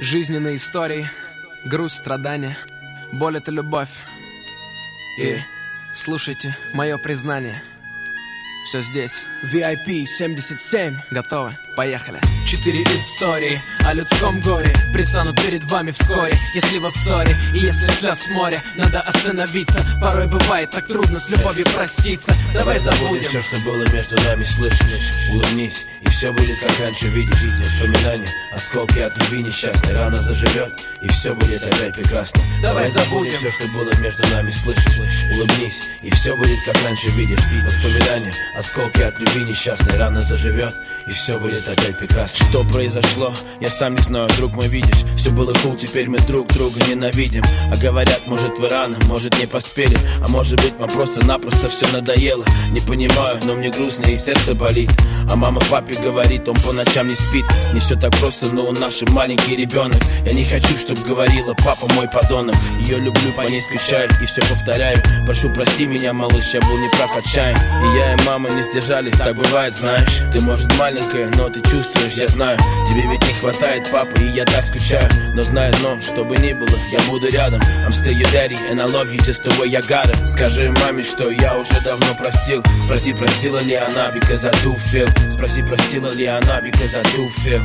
Жизненные истории, грусть, страдания, боль — это любовь. И слушайте мое признание. Все здесь. VIP 77. Готовы? Поехали. 4 истории о людском горе предстанут перед вами вскоре. Если вы в ссоре и если слез море, надо остановиться. Порой бывает так трудно с любовью проститься. Давай забудем все, что было между нами, слышишь? Улыбнись, и все будет как раньше, видишь. Воспоминания, осколки от любви несчастной. Рана заживет, и все будет опять прекрасно. Давай забудем все, что было между нами, слышишь? Улыбнись, и все будет как раньше, видишь. Воспоминания, осколки от любви несчастной. Рана заживет, и все будет опять прекрасно. Что произошло, я сам не знаю, друг мой, видишь. Все было cool, теперь мы друг друга ненавидим. А говорят, может вы рано, может не поспели. А может быть вам просто-напросто все надоело. Не понимаю, но мне грустно и сердце болит. А мама папе говорит, он по ночам не спит. Не все так просто, но он наш маленький ребенок. Я не хочу, чтоб говорила, папа мой подонок. Ее люблю, по ней скучаю и все повторяю. Прошу, прости меня, малыш, я был неправ, отчаян. И я, и мама не сдержались, так бывает, знаешь. Ты, может, маленькая, но ты чувствуешь, я знаю. Тебе ведь не хватает папы, и я так скучаю. Но знаю одно, что бы ни было, я буду рядом. I'm still your daddy, and I love you just the way I got it. Скажи маме, что я уже давно простил. Спроси, простила ли она, because I do feel. Спроси, простила ли она, because I do feel.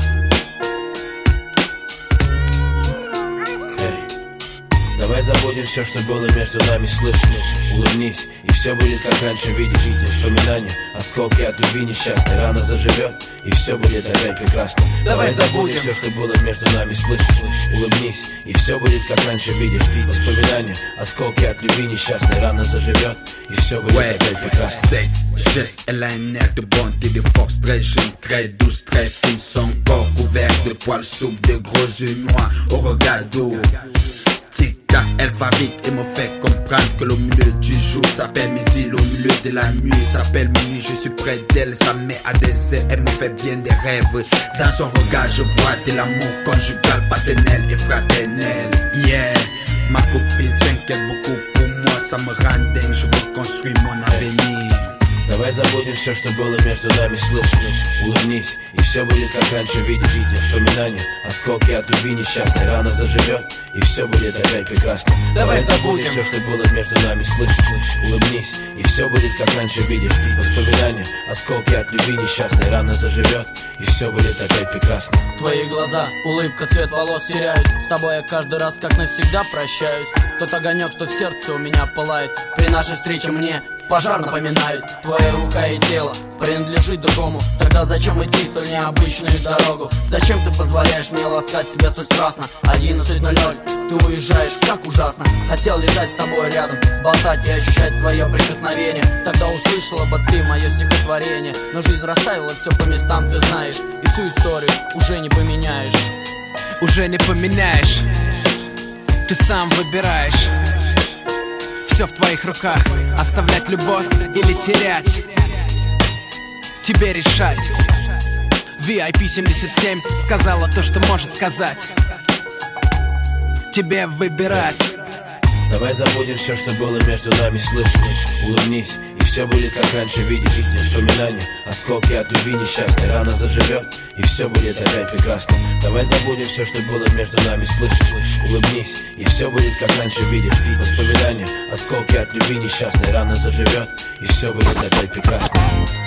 Давай забудем все, что было между нами, слышишь? Улыбнись, и все будет как раньше, видишь. Воспоминания, осколки от любви несчастной. Рана заживет, и все будет опять прекрасно. Давай забудем все, что было между нами, слышишь? Улыбнись, и все будет как раньше, видишь. Воспоминания, осколки от любви несчастной. Rana zаживет, и все будет опять прекрасно. C'est geste, elle a un air de bonté, de force, très jeune, très douce, très fine. Son corps couvert de poils souples, de gros yeux noirs au regard d'eau. Tic-tac, elle va vite et me fait comprendre que le milieu du jour s'appelle midi, le milieu de la nuit s'appelle minuit. Je suis près d'elle, ça me met à des ailes, elle me fait bien des rêves. Dans son regard, je vois de l'amour conjugal, paternel et fraternel. Yeah, ma copine s'inquiète beaucoup pour moi, ça me rend dingue, je veux construire mon avenir. Давай забудем все, что было между нами, слышишь? Улыбнись, и все будет как раньше, видишь. Воспоминания, осколки от любви несчастной. Рана заживет, и все будет опять прекрасно. Давай забудем все, что было между нами, слышишь? Улыбнись, и все будет как раньше, видишь. Воспоминания, осколки от любви несчастной. Рана заживет, и все будет опять прекрасно. Твои глаза, улыбка, цвет волос теряюсь. С тобой я каждый раз как навсегда прощаюсь. Тот огонек, что в сердце у меня пылает, при нашей встрече мне пожар напоминает. Твоя рука и тело принадлежит другому. Тогда зачем идти столь необычную дорогу? Зачем ты позволяешь мне ласкать себя столь страстно? 11:00, ты уезжаешь, как ужасно. Хотел лежать с тобой рядом, болтать и ощущать твое прикосновение. Тогда услышала бы ты мое стихотворение. Но жизнь расставила все по местам, ты знаешь. И всю историю уже не поменяешь. Уже не поменяешь. Ты сам выбираешь. Все в твоих руках. Оставлять любовь или терять, тебе решать. VIP 77 сказала то, что может сказать. Тебе выбирать. Давай забудем все, что было между нами, слышишь? Улыбнись, и все будет как раньше, видишь. Воспоминания, осколки от любви несчастной. Рана заживет, и все будет опять прекрасно. Давай забудем все, что было между нами, слышишь? Улыбнись, и все будет как раньше, видишь. Воспоминания, осколки от любви несчастной. Рана заживет, и все будет опять прекрасно.